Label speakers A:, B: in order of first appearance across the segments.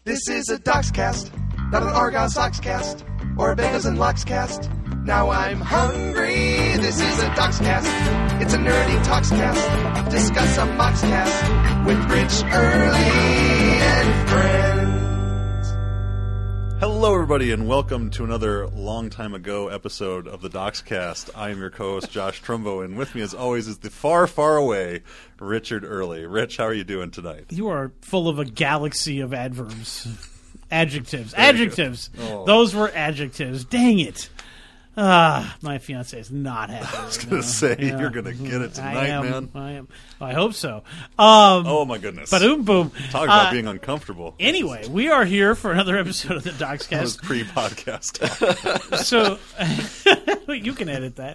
A: This is a Docscast, not an Argon Sockscast, or a Bagels and Lox cast. Now I'm hungry, this is a Docscast. It's a nerdy Talkscast, discuss a Moxcast with Rich, Early, and friends.
B: Hello everybody and welcome to another long time ago episode of the Docscast. I am your co-host Josh Trumbo, and with me as always is the far, far away Richard Early. Rich, how are you doing tonight?
C: You are full of a galaxy of adverbs. Adjectives. Adjectives.
B: Oh.
C: Those were adjectives. Dang it. My fiance is not happy.
B: I was going to say, you're going to get it tonight, man.
C: I am. I hope so.
B: Oh my goodness.
C: Ba-doom boom.
B: Talk about being uncomfortable.
C: Anyway, we are here for another episode of the Docscast.
B: That was pre-podcast.
C: So, you can edit that.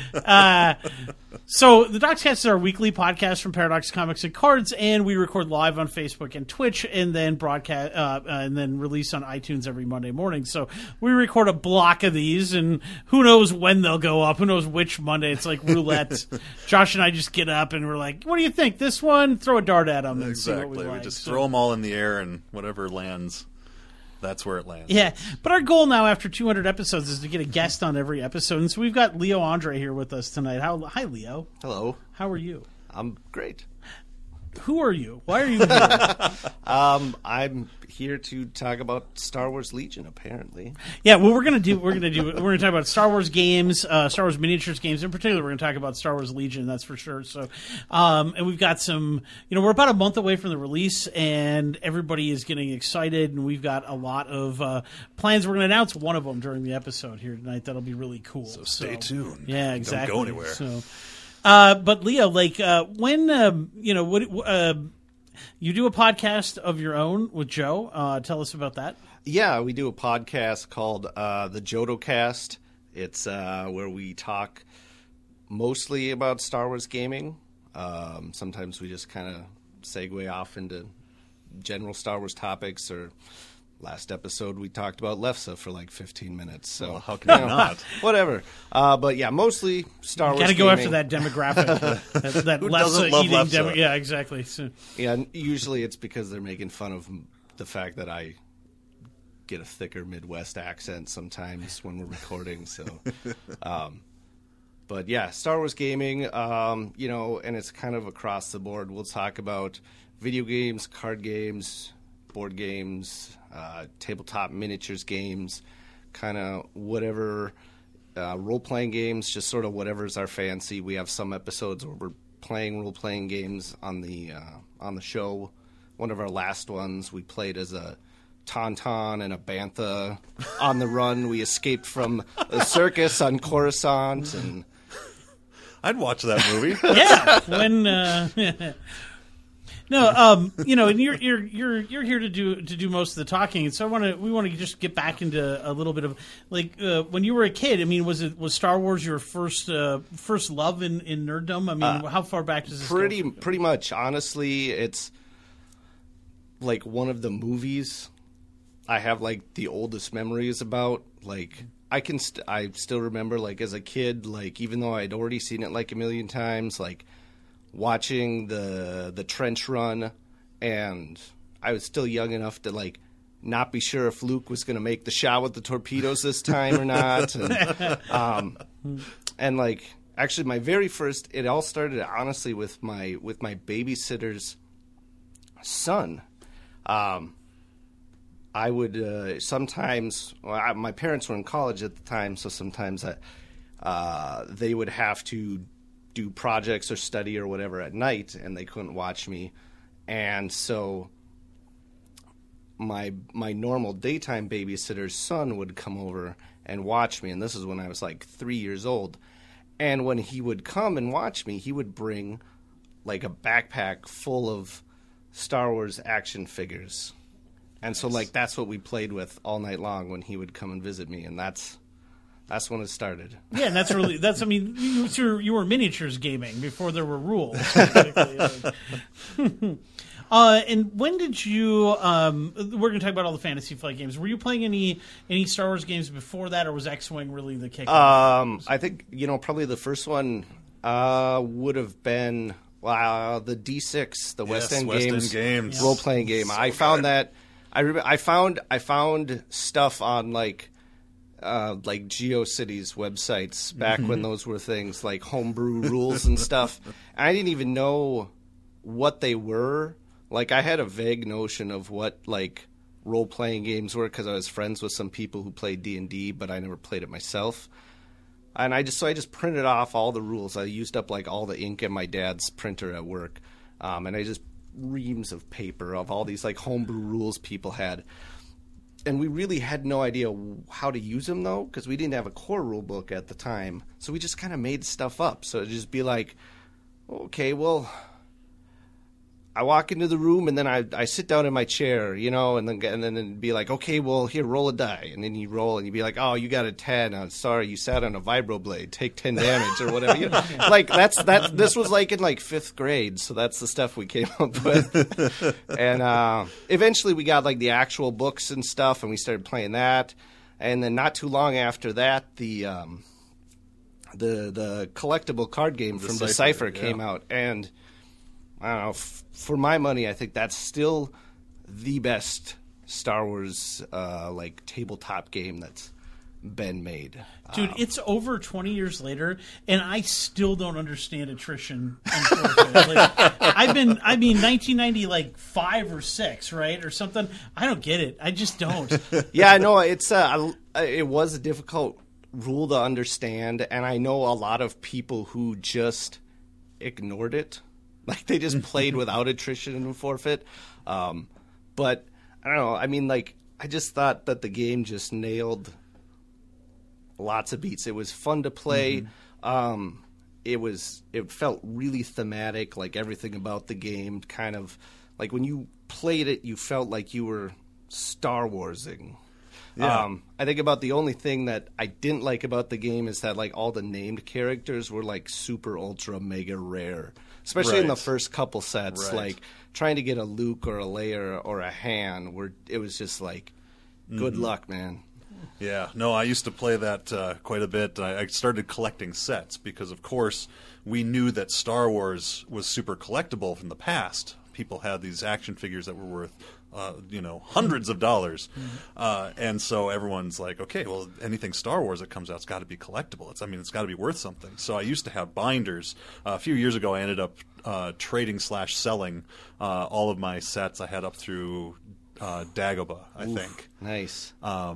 C: So, the Docscast is our weekly podcast from Paradox Comics and Cards, and we record live on Facebook and Twitch, and then broadcast, and then release on iTunes every Monday morning. So, we record a block of these, and who knows when they'll go up? Who knows which Monday? It's like roulette. Josh and I just get up, and we're like, "What do you think? This one?" Throw a dart at them, and
B: Exactly.
C: see what we
B: We
C: like.
B: just throw them all in the air, and whatever lands, that's where it lands.
C: Yeah, but our goal now after 200 episodes is to get a guest on every episode, and so we've got Leo Andre here with us tonight. Hi, Leo.
D: Hello.
C: How are you?
D: I'm great.
C: Who are you? Why are you here?
D: I'm here to talk about Star Wars Legion, apparently.
C: Yeah, well, we're gonna talk about Star Wars games, Star Wars miniatures games. In particular, we're gonna talk about Star Wars Legion. That's for sure. So, and we've got some. We're about a month away from the release, and everybody is getting excited. And we've got a lot of plans. We're gonna announce one of them during the episode here tonight. That'll be really cool.
B: So stay tuned.
C: Yeah, exactly.
B: Don't go anywhere.
C: So. But Leo, when you do a podcast of your own with Joe, tell us about that.
D: Yeah, we do a podcast called the JodoCast. It's where we talk mostly about Star Wars gaming. Sometimes we just kind of segue off into general Star Wars topics, or last episode we talked about Lefse for like 15 minutes. So
B: Well, how can you not?
D: Whatever. But yeah, mostly Star Wars
C: Got to
D: gaming.
C: go after that demographic. that
B: Who
C: less
B: doesn't love
C: eating
B: lefse?
C: Yeah, exactly. So,
D: Yeah, and usually it's because they're making fun of the fact that I get a thicker Midwest accent sometimes when we're recording. So, but yeah, Star Wars gaming, and it's kind of across the board. We'll talk about video games, card games, board games, tabletop miniatures games, kind of whatever, role-playing games, just sort of whatever's our fancy. We have some episodes where we're playing role-playing games on the show. One of our last ones, we played as a Tauntaun and a Bantha on the run. We escaped from a circus on Coruscant, and
B: I'd watch that movie.
C: yeah, when. No, and you're here to do most of the talking, and so we want to just get back into a little bit of when you were a kid. I mean, was Star Wars your first love in nerddom? I mean, how far back does this go?
D: Pretty much. Honestly, it's like one of the movies I have like the oldest memories about. Like I still remember like as a kid, like even though I'd already seen it like a million times, like watching the trench run, and I was still young enough to like not be sure if Luke was going to make the shot with the torpedoes this time or not. And like actually my very first, it all started honestly with my babysitter's son. I would sometimes, my parents were in college at the time, so sometimes they would have to do projects or study or whatever at night, and they couldn't watch me. And so my normal daytime babysitter's son would come over and watch me, and this is when I was like 3 years old. And when he would come and watch me, he would bring like a backpack full of Star Wars action figures. And so like that's what we played with all night long when he would come and visit me, and that's when it started.
C: Yeah, and I mean, you were miniatures gaming before there were rules. And when did you? We're going to talk about all the Fantasy Flight games. Were you playing any Star Wars games before that, or was X-Wing really the kick?
D: I think probably the first one would have been the D6, the West End Games
B: Games
D: role playing game.
B: So
D: I found that I found stuff on like GeoCities websites back when those were things, like homebrew rules and stuff. And I didn't even know what they were. Like, I had a vague notion of what like role-playing games were because I was friends with some people who played D&D, but I never played it myself. And I just printed off all the rules. I used up like all the ink in my dad's printer at work, and I just reams of paper of all these like homebrew rules people had. And we really had no idea how to use them, though, because we didn't have a core rule book at the time. So we just kind of made stuff up. So it'd just be like, okay, well, I walk into the room and then I sit down in my chair, and then it'd be like, okay, well, here, roll a die. And then you roll and you'd be like, oh, you got a 10. I'm sorry, you sat on a vibroblade. Take 10 damage or whatever. Like, this was like in like 5th grade. So that's the stuff we came up with. And eventually we got like the actual books and stuff and we started playing that. And then not too long after that, the collectible card game from Decipher came out. And I don't know, for my money, I think that's still the best Star Wars like tabletop game that's been made.
C: Dude, it's over 20 years later, and I still don't understand attrition. I've been 1990 like 5 or 6, right, or something. I don't get it. I just don't.
D: Yeah, no, it's it was a difficult rule to understand, and I know a lot of people who just ignored it. Like, they just played without attrition and forfeit. But, I don't know. I mean, like, I just thought that the game just nailed lots of beats. It was fun to play. It felt really thematic, like everything about the game. Kind of, like, when you played it, you felt like you were Star Warsing. Yeah. I think about the only thing that I didn't like about the game is that, like, all the named characters were, like, super, ultra, mega rare. Especially in the first couple sets, like trying to get a Luke or a Leia or a Han, where it was just like, good luck, man.
B: Yeah, no, I used to play that quite a bit. I started collecting sets because, of course, we knew that Star Wars was super collectible from the past. People had these action figures that were worth hundreds of dollars. And so everyone's like, okay, well, anything Star Wars that comes out, it's got to be collectible. It's got to be worth something. So I used to have binders. A few years ago, I ended up trading/selling all of my sets I had up through Dagobah, I think.
D: Nice.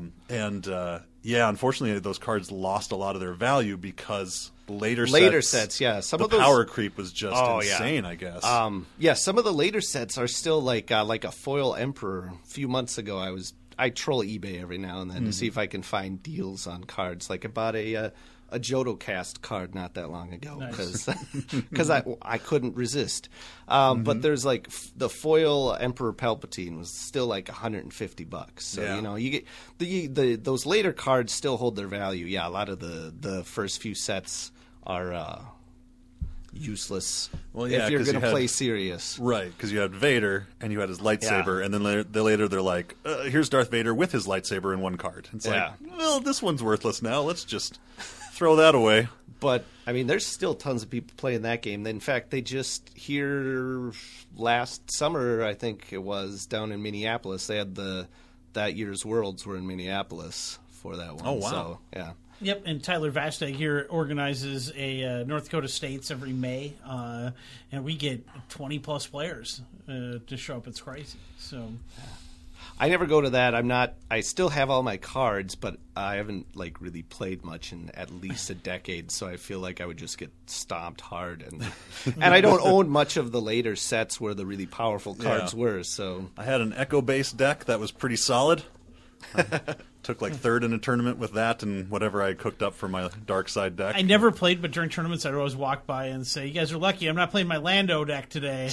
B: Unfortunately, those cards lost a lot of their value because later sets,
D: yeah. Some of
B: the
D: those
B: power creep was just insane, I guess.
D: Some of the later sets are still like a foil Emperor. A few months ago, I troll eBay every now and then to see if I can find deals on cards. Like, I bought a Jodocast card not that long ago because I couldn't resist. But there's like the foil Emperor Palpatine was still like $150. So you get those later cards still hold their value. Yeah, a lot of the first few sets are useless.
B: Well, yeah,
D: if you're going to play serious,
B: right? Because you had Vader and you had his lightsaber, and then later they're like, "Here's Darth Vader with his lightsaber in one card." It's like, well, this one's worthless now. Let's just throw that away.
D: But I mean, there's still tons of people playing that game. In fact, they just here last summer, I think it was, down in Minneapolis. They had that year's Worlds were in Minneapolis for that one.
B: Oh wow!
D: So, yeah.
C: Yep, and Tyler Vastag here organizes a North Dakota States every May, and we get 20-plus players to show up. It's crazy. So,
D: I never go to that. I still have all my cards, but I haven't like really played much in at least a decade. So I feel like I would just get stomped hard, and I don't own much of the later sets where the really powerful cards were. So
B: I had an Echo-based deck that was pretty solid. Took like third in a tournament with that and whatever I cooked up for my dark side deck.
C: I never played, but during tournaments I'd always walk by and say, "You guys are lucky. I'm not playing my Lando deck today."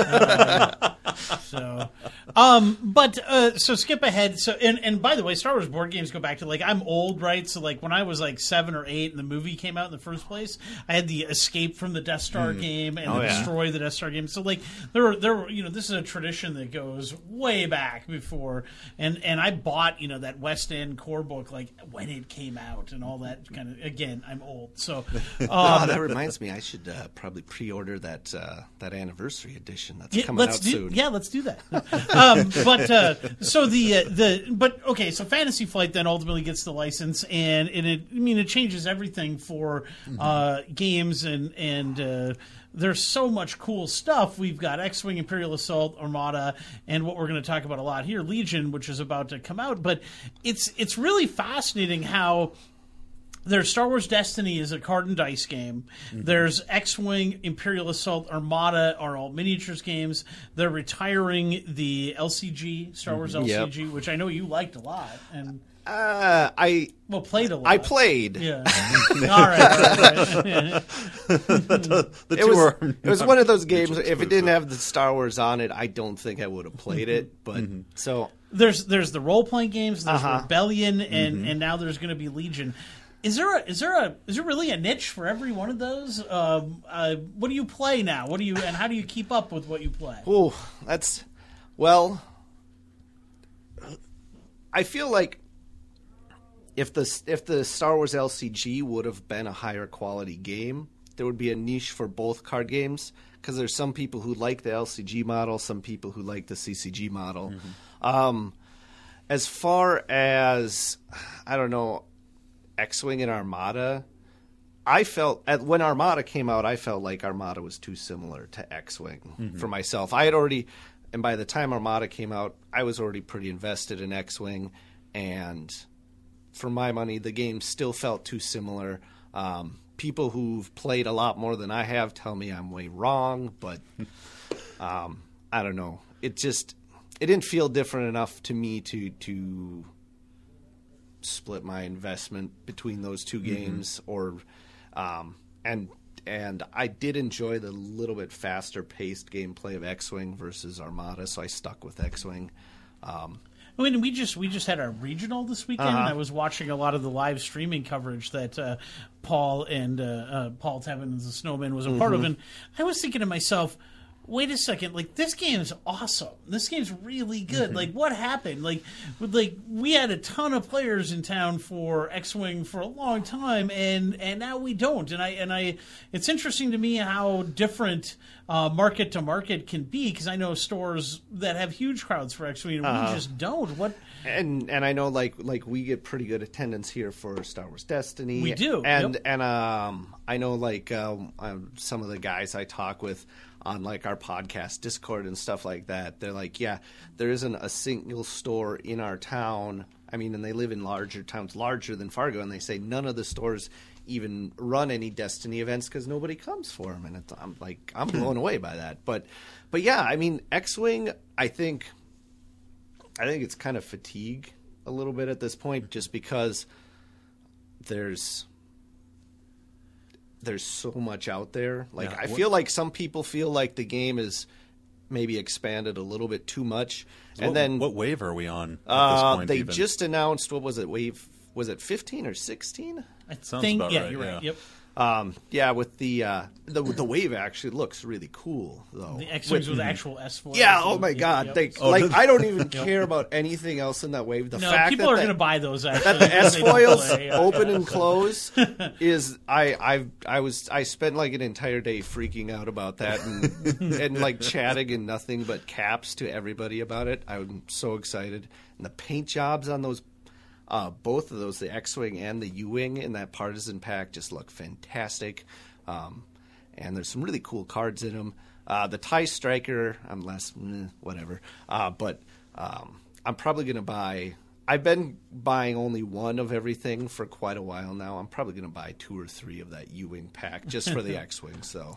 C: So skip ahead. So and by the way, Star Wars board games go back to, like, I'm old, right? So like when I was like 7 or 8 and the movie came out in the first place, I had the Escape from the Death Star game and the Destroy the Death Star game. So like there were this is a tradition that goes way back before, and I bought that West End IGN core book, like when it came out and all that kind of. Again, I'm old, so.
D: Oh, that reminds me. I should probably pre-order that anniversary edition that's coming out soon.
C: Yeah, let's do that. But okay, so Fantasy Flight then ultimately gets the license, and it changes everything for games and. There's so much cool stuff. We've got X-Wing, Imperial Assault, Armada, and what we're going to talk about a lot here, Legion, which is about to come out. But it's really fascinating how there's Star Wars Destiny is a card and dice game. Mm-hmm. There's X-Wing, Imperial Assault, Armada are all miniatures games. They're retiring the LCG, Star Wars LCG, which I know you liked a lot. And played a lot.
D: I played.
C: Yeah. All right.
D: It was one of those games. If it didn't have the Star Wars on it, I don't think I would have played it. But so
C: there's the role playing games. There's Rebellion, and now there's going to be Legion. Is there really a niche for every one of those? What do you play now? And how do you keep up with what you play?
D: Oh, I feel like if the Star Wars LCG would have been a higher quality game, there would be a niche for both card games, because there's some people who like the LCG model, some people who like the CCG model. As far as, I don't know, X-Wing and Armada, I felt when Armada came out, I felt like Armada was too similar to X-Wing for myself. And by the time Armada came out, I was already pretty invested in X-Wing, and for my money, the game still felt too similar. People who've played a lot more than I have tell me I'm way wrong, but I don't know. It didn't feel different enough to me to split my investment between those two games, and I did enjoy the little bit faster paced gameplay of X-Wing versus Armada, so I stuck with X-Wing.
C: I mean, we just had our regional this weekend. I was watching a lot of the live streaming coverage that Paul Tevin and the Snowman was a part of, and I was thinking to myself, wait a second, like, this game's awesome. This game's really good. Like, what happened? Like, we had a ton of players in town for X-Wing for a long time, and now we don't. And I it's interesting to me how different market to market can be, because I know stores that have huge crowds for X-Wing, and we just don't. What?
D: And I know like we get pretty good attendance here for Star Wars Destiny.
C: We do,
D: and I know like some of the guys I talk with on like our podcast Discord and stuff like that, they're like, yeah, there isn't a single store in our town. I mean, and they live in larger towns, larger than Fargo, and they say none of the stores even run any Destiny events because nobody comes for them. And I'm blown away by that. But yeah, I mean, X-Wing, I think it's kind of fatigue a little bit at this point, just because there's so much out there. Like, I feel like some people feel like the game is maybe expanded a little bit too much.
B: So
D: and then
B: what wave are we on at this point?
D: They just announced, what was it, wave? Was it 15 or 16?
B: Sounds about right.
C: You're right. Yep.
D: Yeah, with the wave actually looks really cool though.
C: The X-Wings with actual S4s.
D: Yeah. Oh my God. Yep. I don't even care about anything else in that wave. The fact
C: people are going to buy those. Actually,
D: that the S foils open and close is I spent like an entire day freaking out about that and like chatting in nothing but caps to everybody about it. I'm so excited, and the paint jobs on those. Both of those, the X-Wing and the U-Wing in that partisan pack, just look fantastic. And there's some really cool cards in them. The TIE Striker, I'm less, whatever. But I'm probably going to buy... I've been buying only one of everything for quite a while now. I'm probably going to buy 2 or 3 of that U-Wing pack just for the X-Wing. So,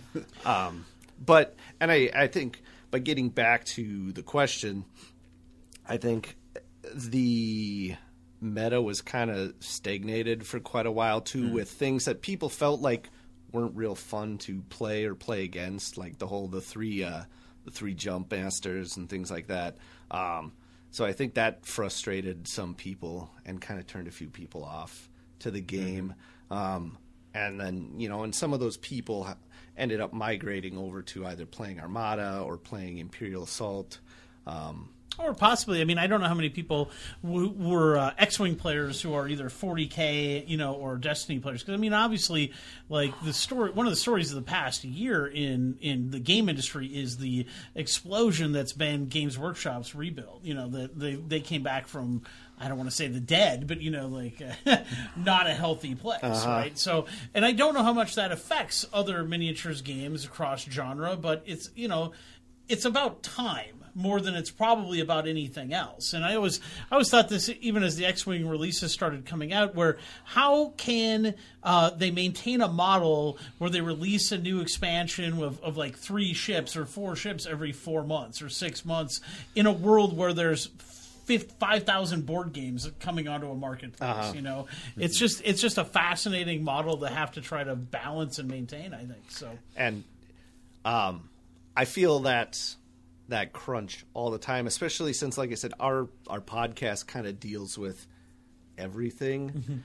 D: I think, by getting back to the question, I think the meta was kind of stagnated for quite a while too, with things that people felt like weren't real fun to play or play against, like the three jump masters and things like that. So I think that frustrated some people and kind of turned a few people off to the game. And then, and some of those people ended up migrating over to either playing Armada or playing Imperial Assault.
C: Or possibly, I mean, I don't know how many people were X-Wing players who are either 40K, or Destiny players. Because, I mean, obviously, like, one of the stories of the past year in the game industry is the explosion that's been Games Workshop's rebuild. They came back from, I don't want to say the dead, but, not a healthy place, right? So, and I don't know how much that affects other miniatures games across genre, but it's about time more than it's probably about anything else. And I always thought this, even as the X-Wing releases started coming out, where how can they maintain a model where they release a new expansion of like 3 ships or 4 ships every 4 months or 6 months in a world where there's 5,000 board games coming onto a marketplace. It's just a fascinating model to have to try to balance and maintain, I think. So,
D: and I feel that crunch all the time, especially since, like I said, our podcast kind of deals with everything.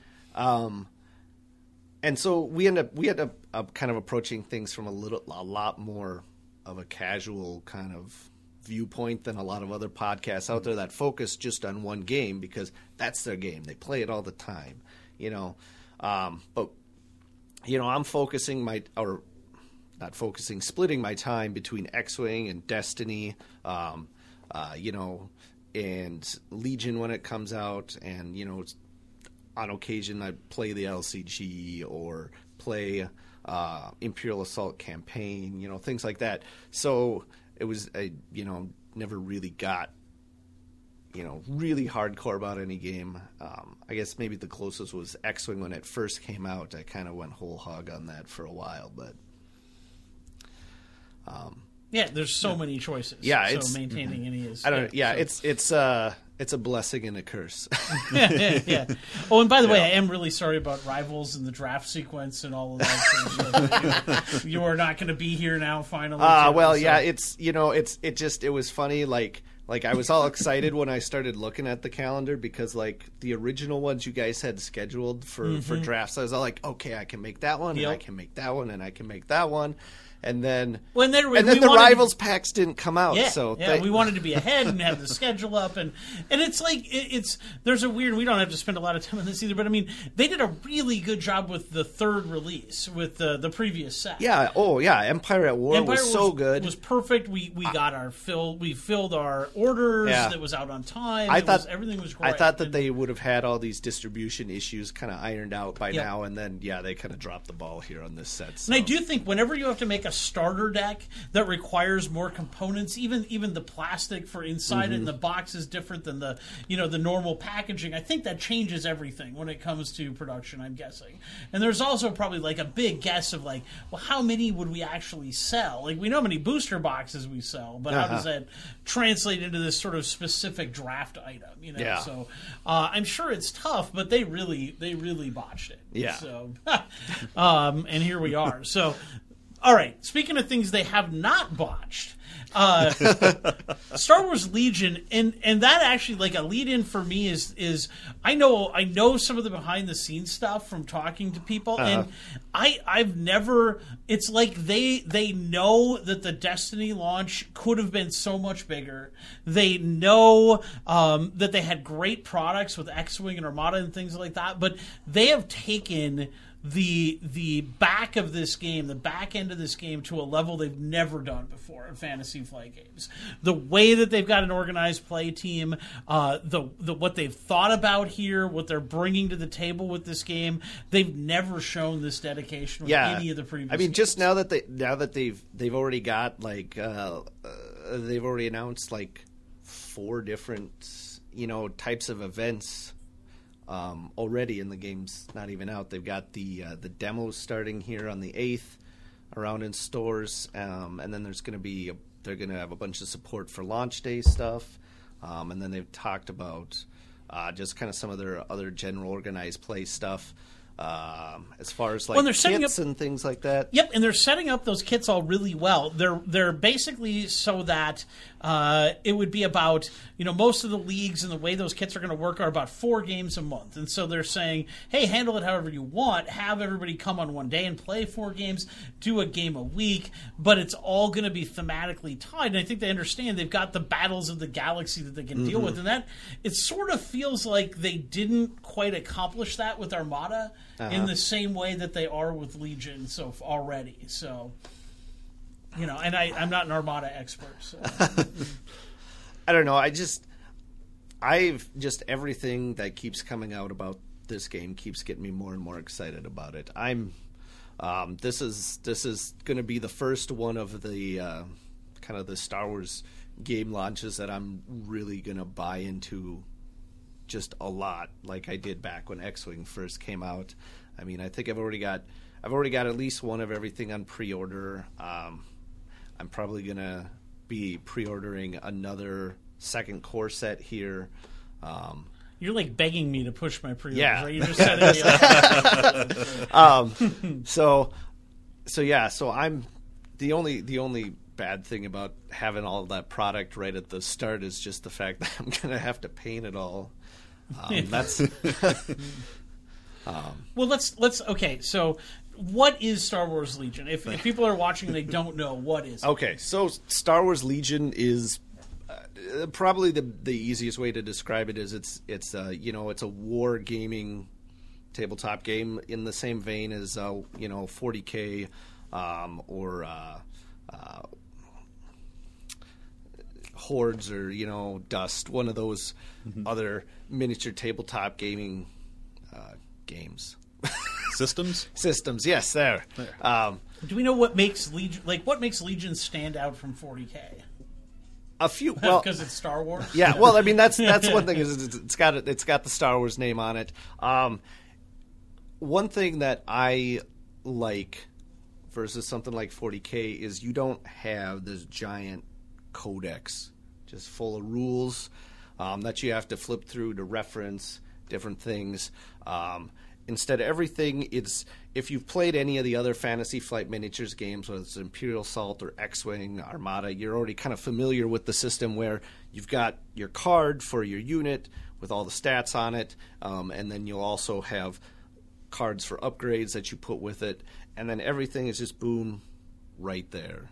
D: And so we end up kind of approaching things from a lot more of a casual kind of viewpoint than a lot of other podcasts out there that focus just on one game because that's their game. They play it all the time, but I'm splitting my time between X-Wing and Destiny, and Legion when it comes out, and on occasion I play the LCG or play Imperial Assault campaign, things like that. So it was never really got really hardcore about any game. I guess maybe the closest was X-Wing when it first came out. I kind of went whole hog on that for a while, but.
C: There's so many choices.
D: Yeah,
C: so maintaining any is.
D: I don't know. Yeah, so. It's a blessing and a curse.
C: yeah. Oh, and by the way, I am really sorry about Rivals and the draft sequence and all of that. So you are not going to be here now. Finally. It
D: was funny. Like I was all excited when I started looking at the calendar because like the original ones you guys had scheduled for drafts, I was all like, okay, I can make that one, and I can make that one, and I can make that one. And then the Rivals packs didn't come out.
C: We wanted to be ahead and have the schedule up, and it's like there's a weird. We don't have to spend a lot of time on this either, but I mean they did a really good job with the third release with the previous set.
D: Yeah. Oh yeah. Empire at War was so good.
C: Was perfect. We got our fill. We filled our orders. Yeah. That was out on time. Everything was great.
D: I thought that they would have had all these distribution issues kind of ironed out by now, and then they kind of dropped the ball here on this set. So.
C: And I do think whenever you have to make a starter deck that requires more components, even the plastic for inside it and the box is different than the normal packaging. I think that changes everything when it comes to production, I'm guessing. And there's also probably like a big guess of like, well, how many would we actually sell? Like we know how many booster boxes we sell, but how does that translate into this sort of specific draft item? So I'm sure it's tough, but they really botched it.
D: Yeah.
C: So and here we are. So. All right, speaking of things they have not botched, Star Wars Legion, and that actually, like, a lead-in for me is I know some of the behind-the-scenes stuff from talking to people, and I've never, it's like they know that the Destiny launch could have been so much bigger. They know that they had great products with X-Wing and Armada and things like that, but they have taken the back of this game, the back end of this game, to a level they've never done before in Fantasy Flight Games. The way that they've got an organized play team, the what they've thought about here, what they're bringing to the table with this game, they've never shown this dedication with any of the previous.
D: I mean,
C: games.
D: just now that they've already got like they've already announced like 4 different types of events. Already in the game's not even out. They've got the demos starting here on the 8th around in stores, and then they're going to have a bunch of support for launch day stuff, and then they've talked about just kind of some of their other general organized play stuff. as far as like
C: Well, they're setting
D: kits
C: up-
D: and things like that.
C: Yep, and they're setting up those kits all really well. They're basically so that it would be about, most of the leagues and the way those kits are going to work are about 4 games a month. And so they're saying, hey, handle it however you want. Have everybody come on one day and play 4 games, do a game a week, but it's all going to be thematically tied. And I think they understand they've got the battles of the galaxy that they can deal with. And that, it sort of feels like they didn't quite accomplish that with Armada in the same way that they are with Legion already. So, and I'm not an Armada expert. So.
D: I don't know. I've just everything that keeps coming out about this game keeps getting me more and more excited about it. This is going to be the first one of the kind of the Star Wars game launches that I'm really going to buy into just a lot, like I did back when X-Wing first came out. I mean, I think I've already got at least one of everything on pre-order. I'm probably going to be pre-ordering another second core set here.
C: You're like begging me to push my pre-orders,
D: Yeah.
C: right? You're just setting me up.
D: So I'm the only bad thing about having all that product right at the start is just the fact that I'm going to have to paint it all. That's
C: Well, let's okay. So, what is Star Wars Legion? If people are watching and they don't know, what is it?
D: okay. So Star Wars Legion is probably the easiest way to describe it is it's a war gaming tabletop game in the same vein as 40K or Hordes or Dust, one of those other miniature tabletop gaming games. Systems, yes, there.
C: Do we know what makes Legion stand out from 40K?
D: A few, well,
C: Because it's Star Wars.
D: yeah. Well, I mean that's one thing is it's got the Star Wars name on it. One thing that I like versus something like 40K is you don't have this giant codex just full of rules that you have to flip through to reference different things. Instead, everything if you've played any of the other Fantasy Flight Miniatures games, whether it's Imperial Assault or X-Wing, Armada, you're already kind of familiar with the system where you've got your card for your unit with all the stats on it, and then you'll also have cards for upgrades that you put with it, and then everything is just boom, right there,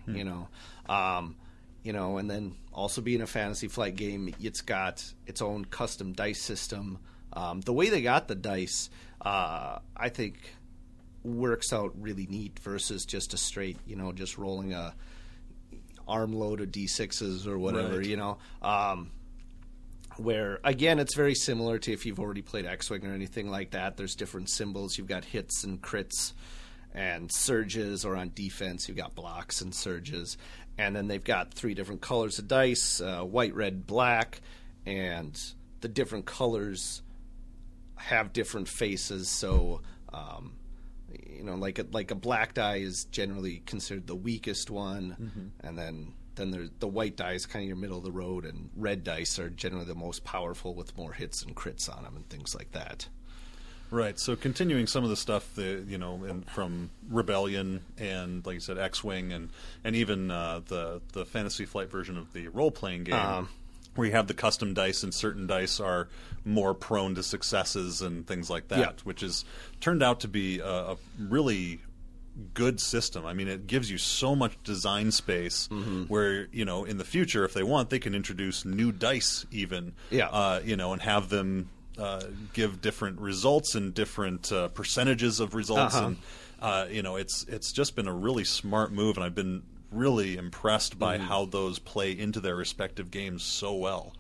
D: and then also being a Fantasy Flight game, it's got its own custom dice system. The way they got the dice, I think, works out really neat versus just a straight, just rolling a armload of D6s or whatever,
B: Right.
D: Where, again, it's very similar to if you've already played X-Wing or anything like that. There's different symbols. You've got hits and crits and surges, or on defense, you've got blocks and surges. And then they've got 3 different colors of dice, white, red, black, and the different colors have different faces. So, like a black die is generally considered the weakest one, and then there's the white die is kind of your middle of the road, and red dice are generally the most powerful with more hits and crits on them and things like that.
B: Right. So continuing some of the stuff, from Rebellion and, like you said, X-Wing and even the Fantasy Flight version of the role-playing game, where you have the custom dice, and certain dice are more prone to successes and things like that, which has turned out to be a really good system. I mean, it gives you so much design space where, in the future, if they want, they can introduce new dice even, and have them give different results and different percentages of results. And, it's just been a really smart move, and I've been really impressed by how those play into their respective games so well.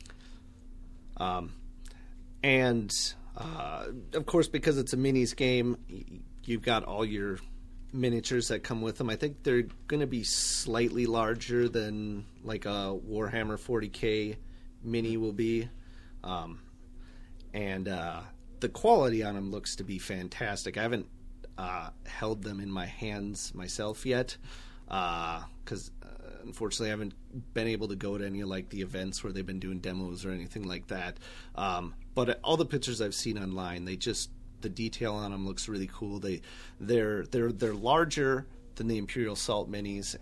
D: And of course, because it's a minis game, you've got all your miniatures that come with them. I think they're going to be slightly larger than like a Warhammer 40K mini will be. And the quality on them looks to be fantastic. I haven't held them in my hands myself yet, because unfortunately I haven't been able to go to any of like the events where they've been doing demos or anything like that. But all the pictures I've seen online, they just the detail on them looks really cool. They're larger than the Imperial Assault minis,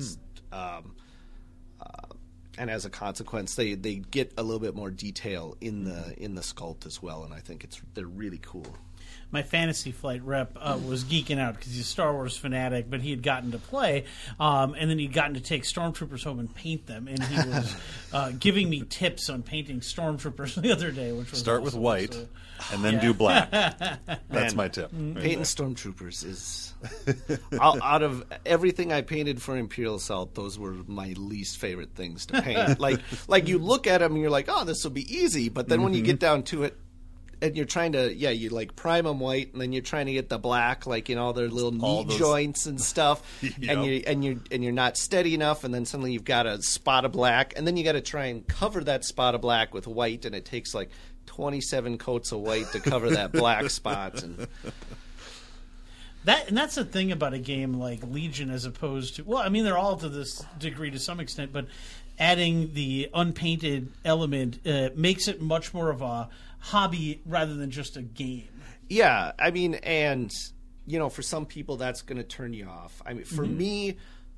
D: and as a consequence, they get a little bit more detail in the sculpt as well. And I think they're really cool.
C: My Fantasy Flight rep was geeking out because he's a Star Wars fanatic, but he had gotten to play, and then he'd gotten to take Stormtroopers home and paint them, and he was giving me tips on painting Stormtroopers the other day, which was
B: Start with white, and then do black. That's my tip.
D: Painting Stormtroopers is out of everything I painted for Imperial Assault, those were my least favorite things to paint. like you look at them and you're like, oh, this will be easy, but then when you get down to it, and you're trying to, you like prime them white, and then you're trying to get the black, like in all their little knee joints and stuff,
B: Yep.
D: and you're not steady enough, and then suddenly you've got a spot of black, and then you got to try and cover that spot of black with white, and it takes like 27 coats of white to cover that black spot. And
C: that's the thing about a game like Legion, as opposed to, well, I mean, they're all to this degree to some extent, but adding the unpainted element makes it much more of a hobby rather than just a game.
D: Yeah, I mean, and for some people that's going to turn you off. I mean, for me,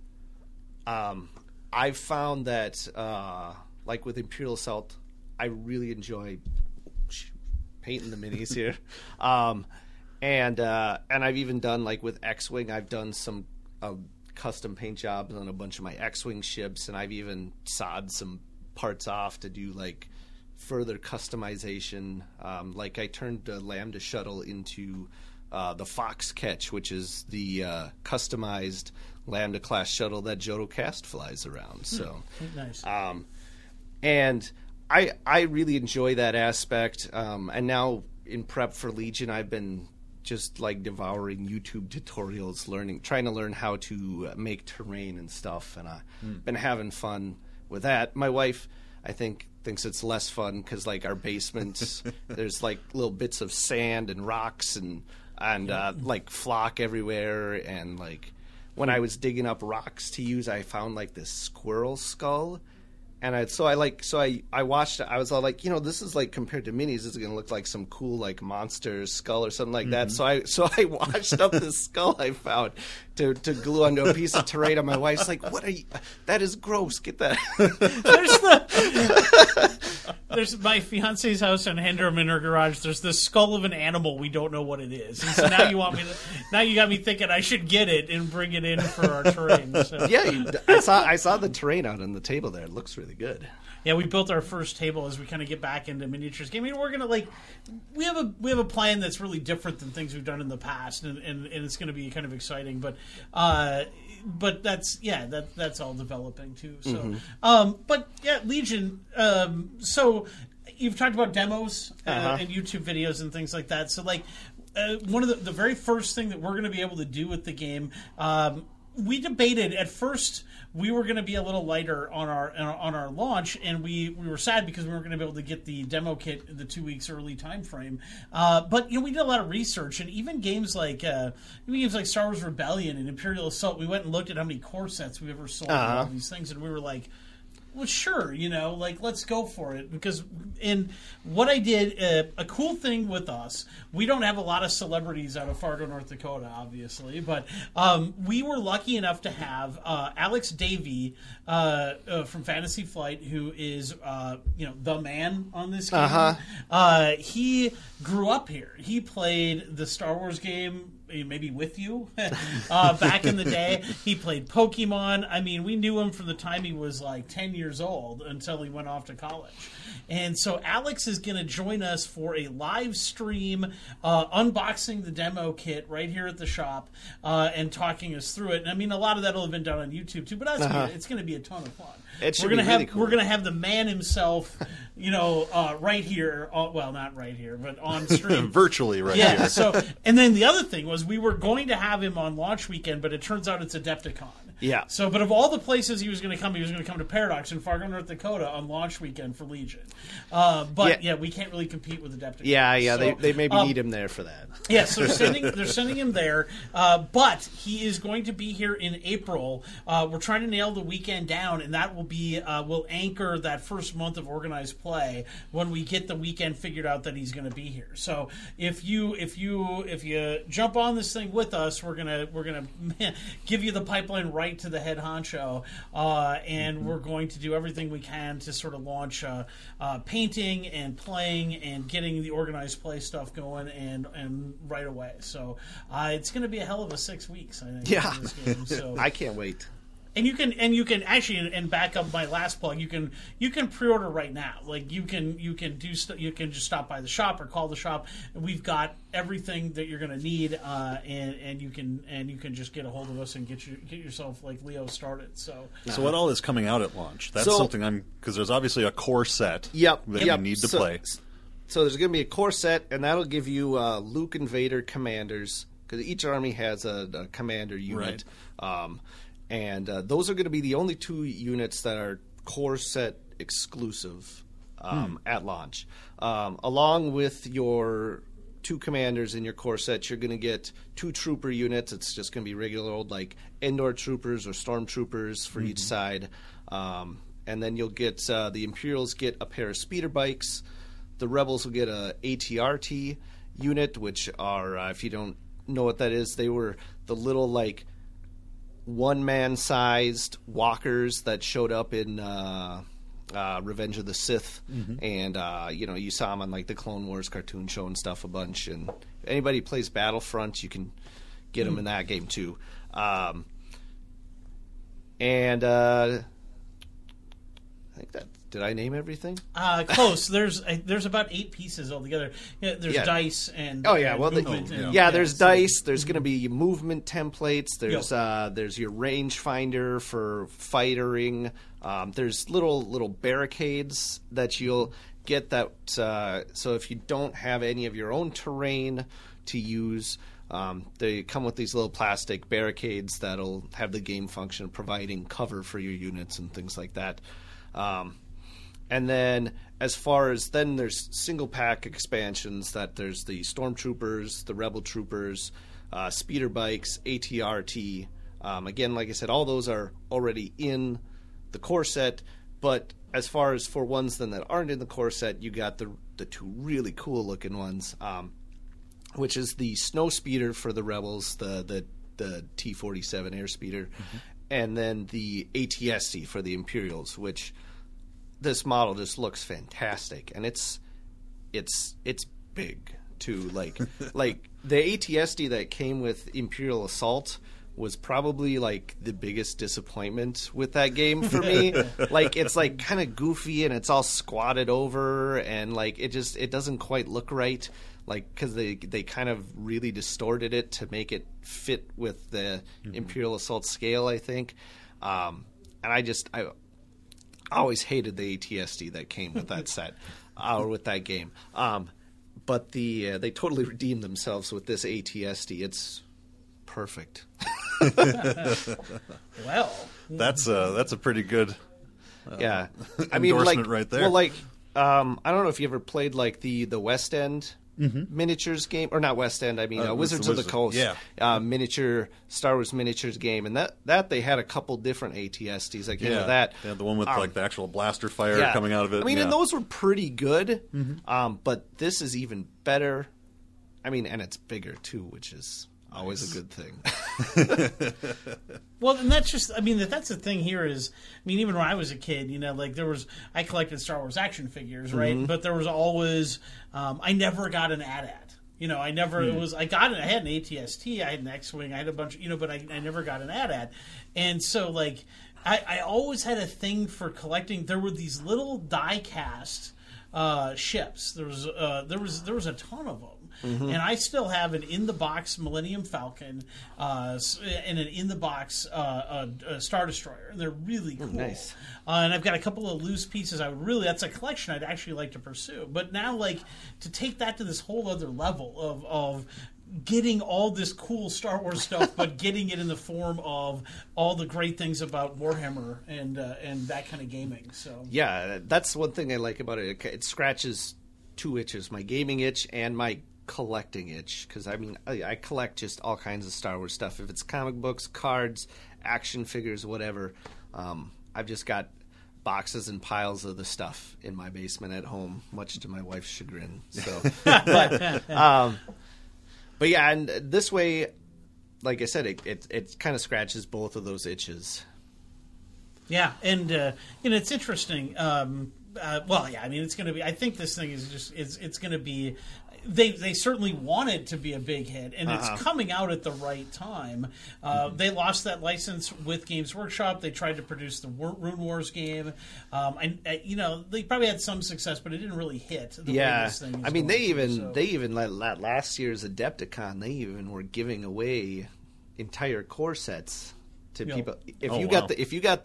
D: I've found that like with Imperial Assault, I really enjoy painting the minis here, and I've even done, like with X-Wing, I've done some custom paint jobs on a bunch of my X-Wing ships, and I've even sawed some parts off to do like further customization. Like I turned the Lambda shuttle into the Foxcatch, which is the customized Lambda class shuttle that Jodocast flies around. So
C: Nice.
D: And I really enjoy that aspect. And now in prep for Legion, I've been just like devouring YouTube tutorials, trying to learn how to make terrain and stuff. And I've been having fun with that. My wife, I think, thinks it's less fun because, like, our basement, there's like little bits of sand and rocks and like flock everywhere. And like when I was digging up rocks to use, I found like this squirrel skull. And I watched it. I was all like, this is like, compared to minis, this is going to look like some cool like monster skull or something like that. So I washed up this skull I found to glue onto a piece of terrain. And my wife's like, "What are you? That is gross. Get that."
C: There's my fiance's house in Hendrum in her garage. There's this skull of an animal. We don't know what it is. And so now you got me thinking I should get it and bring it in for our terrain. So.
D: Yeah, I saw the terrain out on the table there. It looks really good.
C: Yeah, we built our first table as we kind of get back into miniatures game. I mean, we're gonna we have a plan that's really different than things we've done in the past, and it's going to be kind of exciting. But that's all developing too. So, but yeah, Legion. So you've talked about demos and YouTube videos and things like that. So like one of the very first thing that we're going to be able to do with the game. We debated at first. We were going to be a little lighter on our launch, and we were sad because we weren't going to be able to get the demo kit in the 2 weeks early time frame. But we did a lot of research, and even games like Star Wars Rebellion and Imperial Assault, we went and looked at how many core sets we've ever sold and all these things, and we were like, well, sure, let's go for it. Because in what I did, a cool thing with us, we don't have a lot of celebrities out of Fargo, North Dakota, obviously, but we were lucky enough to have Alex Davey from Fantasy Flight, who is the man on this game. He grew up here. He played the Star Wars game. Maybe with you back in the day. He played Pokemon. I mean, we knew him from the time he was like 10 years old until he went off to college. And so Alex is going to join us for a live stream unboxing the demo kit right here at the shop and talking us through it. And I mean, a lot of that will have been done on YouTube too, but it's going to be a ton of fun.
D: We're
C: going to have the man himself, right here. Well, not right here, but on stream.
B: Virtually right
C: here.
B: here.
C: So, and then the other thing was was we were going to have him on launch weekend, but it turns out it's Adepticon.
D: Yeah.
C: So, but of all the places he was going to come to Paradox in Fargo, North Dakota on launch weekend for Legion. But we can't really compete with Adepticon.
D: Yeah.
C: So,
D: they maybe need him there for that.
C: Yes, they're sending him there, but he is going to be here in April. We're trying to nail the weekend down, and that will be will anchor that first month of organized play when we get the weekend figured out that he's going to be here. So if you jump on this thing with us, we're gonna give you the pipeline right to the head honcho, and we're going to do everything we can to sort of launch painting and playing and getting the organized play stuff going and right away. So it's going to be a hell of a 6 weeks, I think.
D: Yeah,
C: for this game. So.
D: I can't wait.
C: And you can actually, and back up my last plug, you can pre-order right now. Like you can just stop by the shop or call the shop. We've got everything that you're going to need, and you can just get a hold of us and get yourself like Leo started. So
B: what all is coming out at launch? That's something because there's obviously a core set.
D: Yep.
B: That you need to play.
D: So there's going to be a core set, and that'll give you Luke and Vader commanders, because each army has a commander unit.
B: Right.
D: And those are going to be the only 2 units that are core set exclusive at launch. Along with your 2 commanders in your core set, you're going to get 2 trooper units. It's just going to be regular old like Endor troopers or stormtroopers for each side. And then you'll get the Imperials get a pair of speeder bikes. The Rebels will get a ATRT unit, which are, if you don't know what that is, they were the little like one-man sized walkers that showed up in Revenge of the Sith, and you saw them on like the Clone Wars cartoon show and stuff a bunch. And anybody who plays Battlefront, you can get them in that game too. I think that did I name everything?
C: Close. There's about 8 pieces altogether. There's dice and
D: there's dice. There's going to be movement templates. There's your rangefinder for fightering. There's little barricades that you'll get that. So if you don't have any of your own terrain to use, they come with these little plastic barricades that'll have the game function of providing cover for your units and things like that. And then as far as then there's single pack expansions that there's the Stormtroopers, the Rebel Troopers, speeder bikes, ATRT. Again, like I said, all those are already in the core set, but as far as for ones then that aren't in the core set, you got the 2 really cool looking ones, which is the Snow Speeder for the Rebels, the T-47 Airspeeder, and then the ATST for the Imperials, which this model just looks fantastic, and it's big too. Like the ATST that came with Imperial Assault was probably like the biggest disappointment with that game for me. Like it's like kind of goofy and it's all squatted over, and like it doesn't quite look right. Like because they kind of really distorted it to make it fit with the Imperial Assault scale, I think. And I always hated the ATST that came with that set or with that game. But they totally redeemed themselves with this ATST. It's perfect.
C: Well,
B: that's a pretty good
D: I mean,
B: endorsement right there.
D: Well, like I don't know if you ever played like the West End miniatures game, or not West End. I mean, Wizards of the Coast, miniature Star Wars miniatures game, and that they had a couple different ATSTs that came with that.
B: They had the one with like the actual blaster fire coming out of it.
D: I mean, and those were pretty good, but this is even better. I mean, and it's bigger too, which is always a good thing.
C: Well, and that's just, I mean, that's the thing here is, I mean, even when I was a kid, like I collected Star Wars action figures, right? But there was always, I never got an AT-AT. I never, I had an ATST, I had an X-Wing, I had a bunch, but I never got an AT-AT. And so, like, I always had a thing for collecting, there were these little die-cast ships. There was a ton of them. And I still have an in-the-box Millennium Falcon and an in-the-box Star Destroyer. And they're really cool.
D: Nice.
C: And I've got a couple of loose pieces. That's a collection I'd actually like to pursue. But now, like, to take that to this whole other level of getting all this cool Star Wars stuff, but getting it in the form of all the great things about Warhammer and that kind of gaming. So
D: yeah, that's one thing I like about it. It scratches two itches: my gaming itch and my collecting itch. Because I mean, I collect just all kinds of Star Wars stuff. If it's comic books, cards, action figures, whatever, I've just got boxes and piles of the stuff in my basement at home, much to my wife's chagrin. So, but yeah, and this way, like I said, it kind of scratches both of those itches.
C: Yeah, and it's interesting. Well, yeah, I mean, it's going to be. I think this thing is just it's going to be. They certainly want it to be a big hit, and it's coming out at the right time. They lost that license with Games Workshop. They tried to produce the Rune Wars game, and they probably had some success, but it didn't really hit. The way this thing is
D: I mean,
C: they
D: even let last year's Adepticon. They even were giving away entire core sets to people. If you got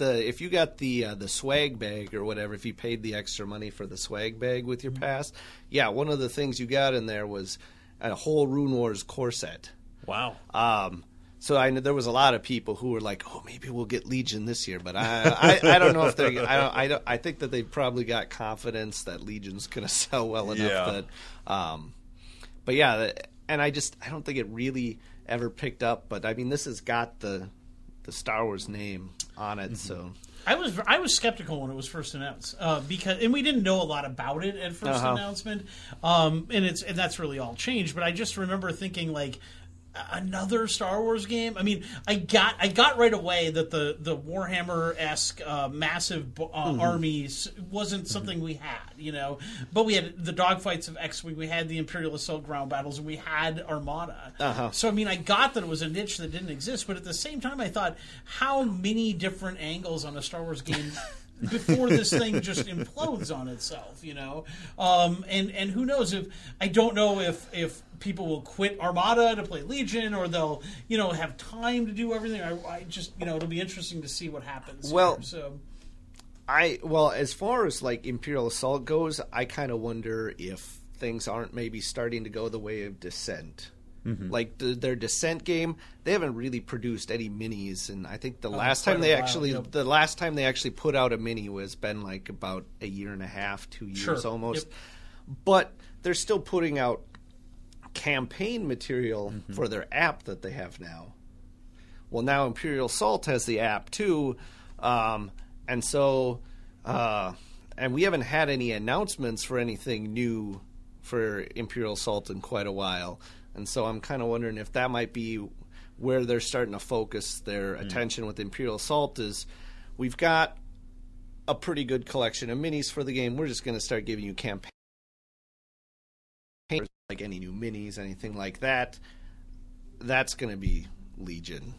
D: the swag bag or whatever, if you paid the extra money for the swag bag with your pass, one of the things you got in there was a whole Rune Wars core set.
B: Wow.
D: So I know there was a lot of people who were like, "Oh, maybe we'll get Legion this year," but I don't know if they're. I think that they probably got confidence that Legion's going to sell well enough that. But yeah, and I don't think it really ever picked up. But I mean, this has got the Star Wars name on it, so
C: I was skeptical when it was first announced because we didn't know a lot about it at first announcement, and that's really all changed. But I just remember thinking like another Star Wars game. I mean, I got right away that the Warhammer-esque massive armies wasn't something we had, But we had the dogfights of X-Wing, we had the Imperial Assault ground battles, and we had Armada. So I mean, I got that it was a niche that didn't exist, but at the same time, I thought, how many different angles on a Star Wars game before this thing just implodes on itself, and who knows I don't know if people will quit Armada to play Legion or they'll have time to do everything. I just it'll be interesting to see what happens.
D: Well,
C: here,
D: as far as like Imperial Assault goes, I kind of wonder if things aren't maybe starting to go the way of Descent. Like their Descent game, they haven't really produced any minis, and I think the last time they actually put out a mini was been like about a year and a half, 2 years almost. Yep. But they're still putting out campaign material for their app that they have now. Well, now Imperial Assault has the app too, and we haven't had any announcements for anything new for Imperial Assault in quite a while. And so I'm kind of wondering if that might be where they're starting to focus their attention with Imperial Assault is we've got a pretty good collection of minis for the game. We're just going to start giving you campaigns, like any new minis, anything like that. That's going to be Legion,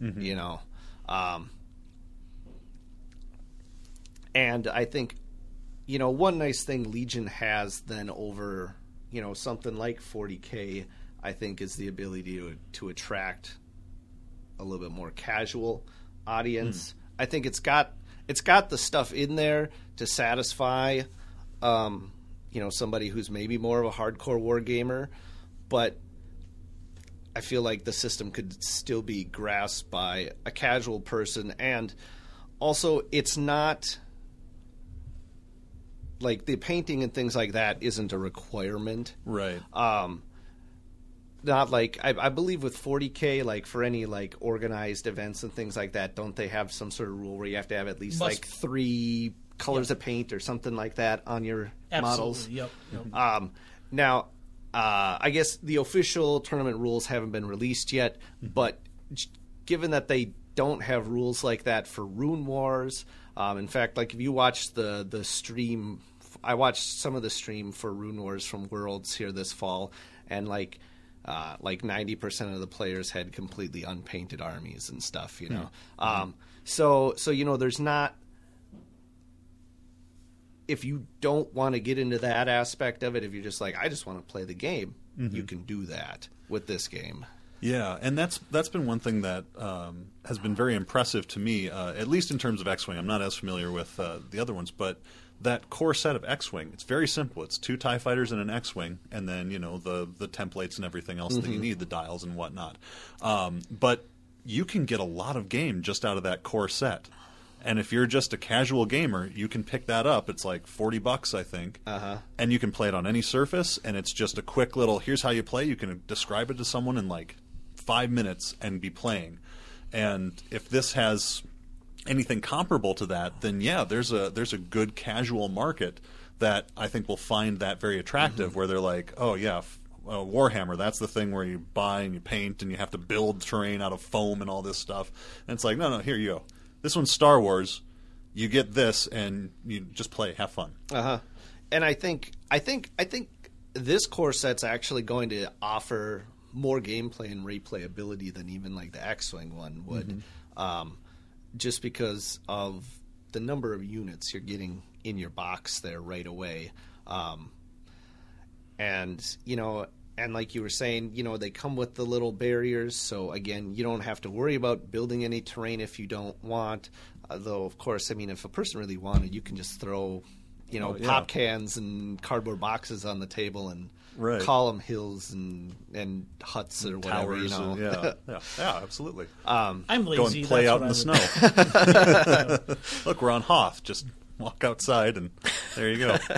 D: And I think, one nice thing Legion has then over, something like 40K, I think, is the ability to attract a little bit more casual audience. I think it's got the stuff in there to satisfy, somebody who's maybe more of a hardcore war gamer, but I feel like the system could still be grasped by a casual person, and also it's not like the painting and things like that isn't a requirement,
B: right?
D: Not like I believe with 40K, like for any like organized events and things like that, don't they have some sort of rule where you have to have at least like 3 colors of paint or something like that on your models?
C: Yep.
D: Now, I guess the official tournament rules haven't been released yet, but given that they don't have rules like that for Rune Wars, in fact, like if you watch the stream, I watched some of the stream for Rune Wars from Worlds here this fall, and like 90% of the players had completely unpainted armies and stuff, So there's not. If you don't want to get into that aspect of it, if you're just like, I just want to play the game, you can do that with this game.
B: Yeah, and that's been one thing that has been very impressive to me, at least in terms of X-Wing. I'm not as familiar with the other ones, but that core set of X-Wing, it's very simple. It's 2 TIE fighters and an X-Wing, and then, the templates and everything else that you need, the dials and whatnot. But you can get a lot of game just out of that core set. And if you're just a casual gamer, you can pick that up. It's like $40, I think. And you can play it on any surface, and it's just a quick little, here's how you play. You can describe it to someone in like 5 minutes and be playing. And if this has anything comparable to that, then yeah, there's a good casual market that I think will find that very attractive, where they're like, oh yeah, Warhammer, that's the thing where you buy and you paint and you have to build terrain out of foam and all this stuff. And it's like, no, here you go. This one's Star Wars. You get this, and you just play, have fun.
D: And I think this core set's actually going to offer more gameplay and replayability than even like the X-Wing one would, just because of the number of units you're getting in your box there right away. And like you were saying, they come with the little barriers. So, again, you don't have to worry about building any terrain if you don't want. Though, of course, I mean, if a person really wanted, you can just throw, pop cans and cardboard boxes on the table and call them hills and huts or whatever.
B: Towers, yeah, absolutely.
C: I'm lazy.
B: Go and play out in the snow. Look, we're on Hoth. Just walk outside, and there you go.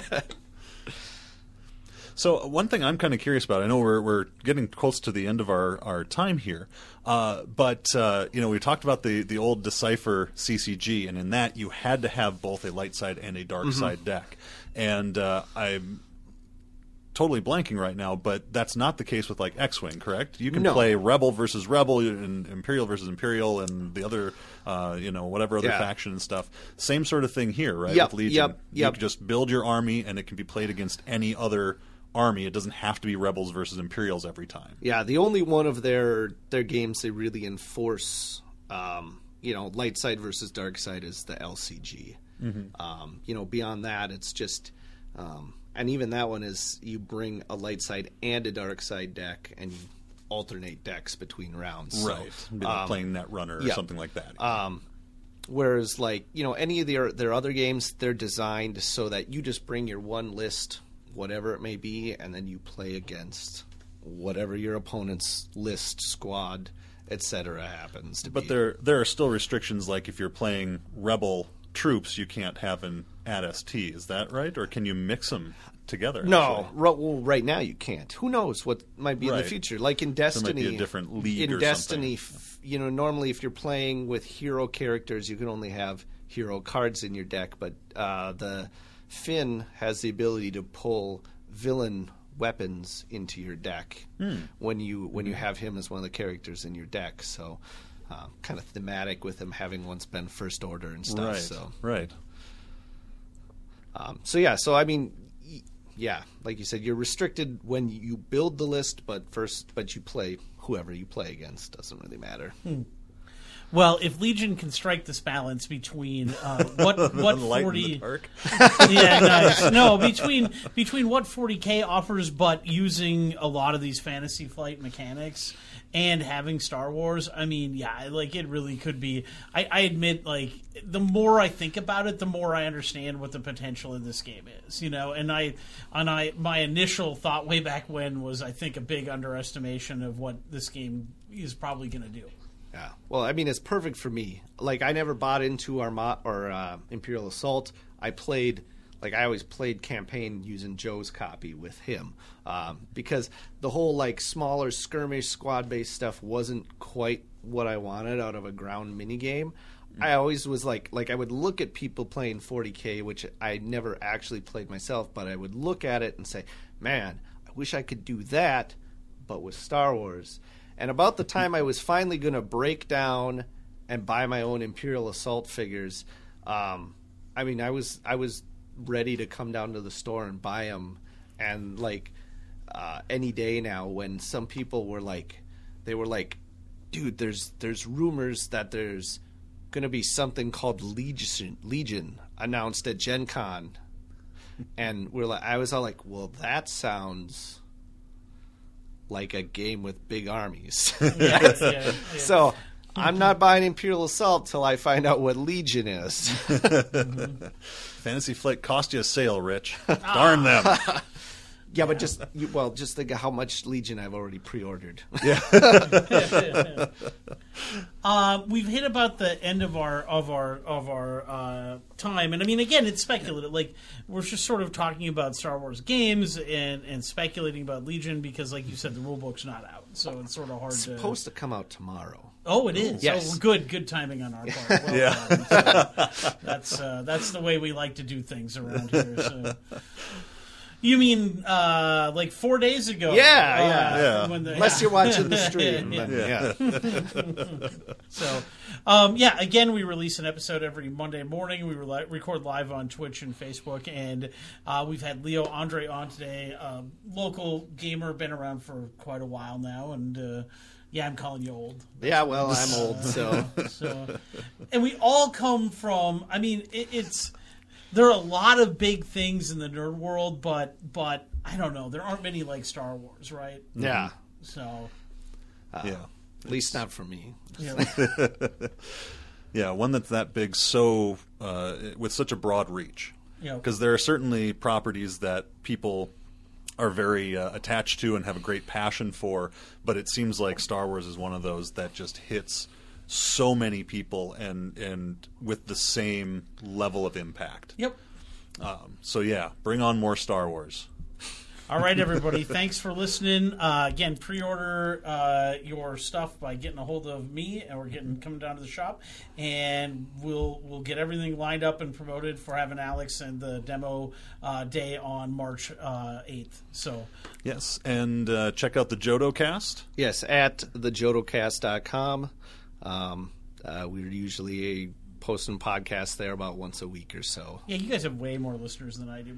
B: So one thing I'm kind of curious about, I know we're getting close to the end of our time here, but we talked about the old Decipher CCG, and in that you had to have both a light side and a dark side deck. And I'm totally blanking right now, but that's not the case with like X-Wing, correct? You can play Rebel versus Rebel and Imperial versus Imperial and the other, whatever other faction and stuff. Same sort of thing here, right? With Legion. You can just build your army, and it can be played against any other army. It doesn't have to be Rebels versus Imperials every time. Yeah,
D: the only one of their games they really enforce, light side versus dark side is the LCG. Beyond that, it's just, and even that one is you bring a light side and a dark side deck, and you alternate decks between rounds.
B: Right, so, like playing Netrunner or something like that.
D: Whereas, any of their other games, they're designed so that you just bring your one list, whatever it may be, and then you play against whatever your opponent's list, squad, etc. happens to be.
B: But there are still restrictions, like if you're playing Rebel troops, you can't have an AT-ST. Is that right? Or can you mix them together?
D: No. Well, right now you can't. Who knows what might be in the future? Like in Destiny,
B: there might be a different league or
D: Destiny,
B: something.
D: Normally if you're playing with hero characters, you can only have hero cards in your deck, but the Finn has the ability to pull villain weapons into your deck when you have him as one of the characters in your deck. So kind of thematic with him having once been First Order and stuff.
B: Right.
D: So I mean, like you said, you're restricted when you build the list, but you play whoever you play against. Doesn't really matter.
C: Well, if Legion can strike this balance between what 40
B: nice.
C: No, between what 40K offers, but using a lot of these Fantasy Flight mechanics and having Star Wars, I mean, it really could be. I admit, the more I think about it, the more I understand what the potential in this game is. And my initial thought way back when was, I think, a big underestimation of what this game is probably going to do.
D: Yeah. Well, I mean, it's perfect for me. I never bought into Imperial Assault. I always played campaign using Joe's copy with him because the whole smaller skirmish squad-based stuff wasn't quite what I wanted out of a ground minigame. I always was I would look at people playing 40K, which I never actually played myself, but I would look at it and say, man, I wish I could do that, but with Star Wars. And about the time I was finally going to break down and buy my own Imperial Assault figures, I was ready to come down to the store and buy them. And any day now, when some people were dude, there's rumors that there's going to be something called Legion announced at Gen Con, and I was all like, well, that sounds like a game with big armies.
C: Yeah.
D: So I'm not buying Imperial Assault till I find out what Legion is.
B: Fantasy Flight cost you a sale, Rich. Darn them.
D: Yeah, but just think of how much Legion I've already pre-ordered.
C: We've hit about the end of our time, and I mean, again, it's speculative. Like, we're just sort of talking about Star Wars games and speculating about Legion because, like you said, the rulebook's not out, so it's sort of hard.
D: It's supposed to come out tomorrow.
C: Oh, it is.
D: Yes.
C: Oh, good timing on our part. Well, so that's the way we like to do things around here. So. You mean like 4 days ago?
D: Yeah.
C: Unless
D: you're watching the stream.
C: So, again, we release an episode every Monday morning. We record live on Twitch and Facebook, and we've had Leo Andre on today, local gamer, been around for quite a while now, and I'm calling you old.
D: Yeah, well, I'm old, so.
C: And we all come from, I mean, it's... There are a lot of big things in the nerd world, but I don't know. There aren't many like Star Wars, right?
D: Yeah.
C: So.
D: At least not for me.
B: Yeah, one that's that big, so with such a broad reach. Because there are certainly properties that people are very attached to and have a great passion for, but it seems like Star Wars is one of those that just hits so many people and with the same level of impact.
C: Yep.
B: Bring on more Star Wars.
C: All right, everybody. Thanks for listening. Again, pre-order your stuff by getting a hold of me, and we're coming down to the shop, and we'll get everything lined up and promoted for having Alex and the demo day on March 8th. So
B: yes, and check out the JodoCast.
D: Yes, at thejodocast.com. We're usually posting podcasts there about once a week or so.
C: Yeah, you guys have way more listeners than I do.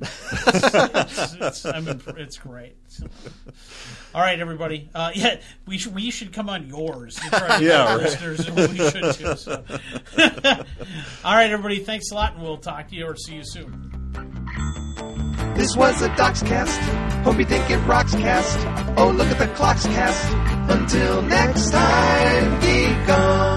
C: It's great. So. All right, everybody. We should come on yours to try to get listeners. We should too. So. All right, everybody. Thanks a lot, and we'll talk to you or see you soon.
A: This was a Docscast. Hope you think it rocks cast. Oh, look at the clocks cast. Until next time, geek on.